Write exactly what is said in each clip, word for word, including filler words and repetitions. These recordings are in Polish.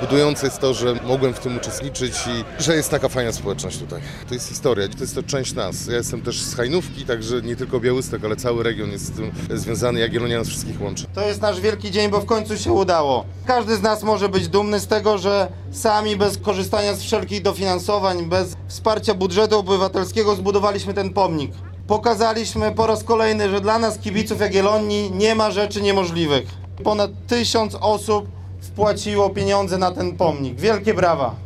budujące jest to, że mogłem w tym uczestniczyć i że jest taka fajna społeczność tutaj. To jest historia, to jest to część nas. Ja jestem też z Hajnówki, także nie tylko Białystok, ale cały region jest z tym związany. Jagiellonia nas wszystkich łączy. To jest nasz wielki dzień, bo w końcu się udało. Każdy z nas może być dumny z tego, że sami bez korzystania z wszelkich dofinansowań, bez wsparcia budżetu obywatelskiego zbudowaliśmy ten pomnik. Pokazaliśmy po raz kolejny, że dla nas, kibiców Jagiellonii, nie ma rzeczy niemożliwych. Ponad tysiąc osób wpłaciło pieniądze na ten pomnik. Wielkie brawa!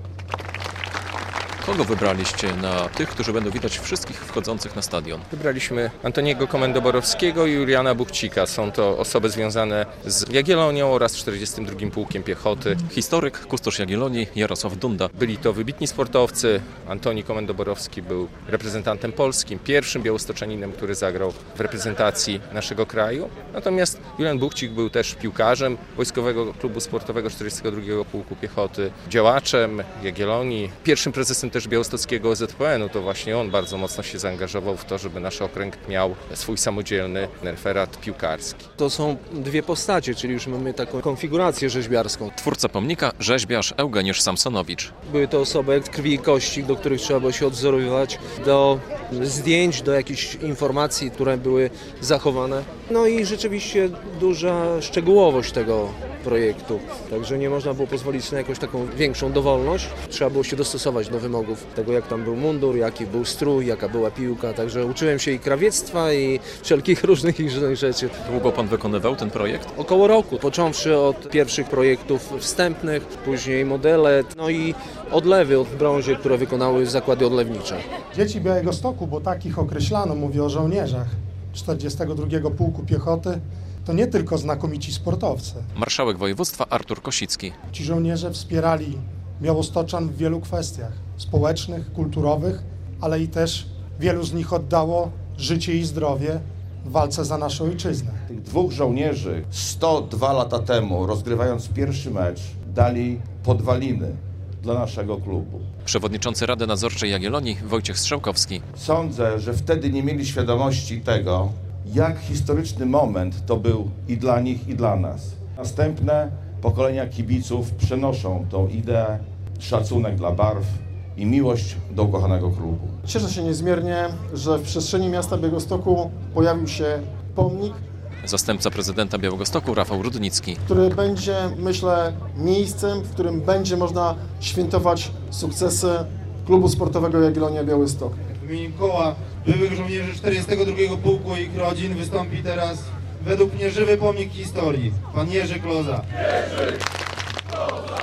Kogo wybraliście na tych, którzy będą witać wszystkich wchodzących na stadion? Wybraliśmy Antoniego Komendoborowskiego i Juliana Buchcika. Są to osoby związane z Jagiellonią oraz czterdziestym drugim Pułkiem Piechoty. Historyk, kustosz Jagiellonii Jarosław Dunda. Byli to wybitni sportowcy. Antoni Komendoborowski był reprezentantem polskim, pierwszym białostoczaninem, który zagrał w reprezentacji naszego kraju. Natomiast Julian Buchcik był też piłkarzem Wojskowego Klubu Sportowego czterdziestego drugiego Pułku Piechoty, działaczem Jagiellonii, pierwszym prezesem też białostockiego O Z P N u. To właśnie on bardzo mocno się zaangażował w to, żeby nasz okręg miał swój samodzielny referat piłkarski. To są dwie postacie, czyli już mamy taką konfigurację rzeźbiarską. Twórca pomnika, rzeźbiarz Eugeniusz Samsonowicz. Były to osoby jak krwi i kości, do których trzeba było się odwzorowywać, do zdjęć, do jakichś informacji, które były zachowane. No i rzeczywiście duża szczegółowość tego projektu, także nie można było pozwolić na jakąś taką większą dowolność. Trzeba było się dostosować do wymogów tego, jak tam był mundur, jaki był strój, jaka była piłka, także uczyłem się i krawiectwa, i wszelkich różnych innych rzeczy. Długo pan wykonywał ten projekt? Około roku, począwszy od pierwszych projektów wstępnych, później modele, no i odlewy od brązie, które wykonały zakłady odlewnicze. Dzieci Białegostoku, bo takich określano, mówię o żołnierzach czterdziestego drugiego Pułku Piechoty, to nie tylko znakomici sportowcy. Marszałek województwa Artur Kosicki. Ci żołnierze wspierali białostoczan w wielu kwestiach społecznych, kulturowych, ale i też wielu z nich oddało życie i zdrowie w walce za naszą ojczyznę. Tych dwóch żołnierzy sto dwa lata temu, rozgrywając pierwszy mecz, dali podwaliny dla naszego klubu. Przewodniczący Rady Nadzorczej Jagiellonii Wojciech Strzałkowski. Sądzę, że wtedy nie mieli świadomości tego, jak historyczny moment to był i dla nich, i dla nas. Następne pokolenia kibiców przenoszą tą ideę, szacunek dla barw i miłość do ukochanego klubu. Cieszę się niezmiernie, że w przestrzeni miasta Białegostoku pojawił się pomnik, Zastępca prezydenta Białegostoku Rafał Rudnicki. który będzie, myślę, miejscem, w którym będzie można świętować sukcesy klubu sportowego Jagiellonia Białystok. W imieniu koła byłych żołnierzy czterdziestego drugiego Pułku i ich rodzin wystąpi teraz według mnie żywy pomnik historii. Pan Jerzy Kloza. Jerzy! Kloza!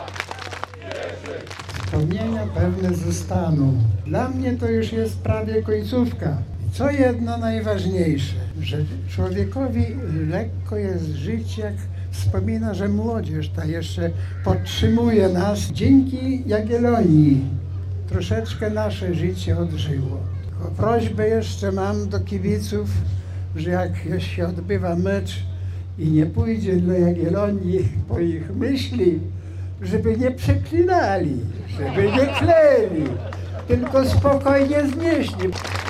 Jerzy! Wspomnienia pewne zostaną. Dla mnie to już jest prawie końcówka. Co jedno najważniejsze, że człowiekowi lekko jest żyć, jak wspomina, że młodzież ta jeszcze podtrzymuje nas. Dzięki Jagiellonii troszeczkę nasze życie odżyło. Tylko prośbę jeszcze mam do kibiców, że jak się odbywa mecz i nie pójdzie dla Jagiellonii po ich myśli, żeby nie przeklinali, żeby nie kleli, tylko spokojnie znieśli.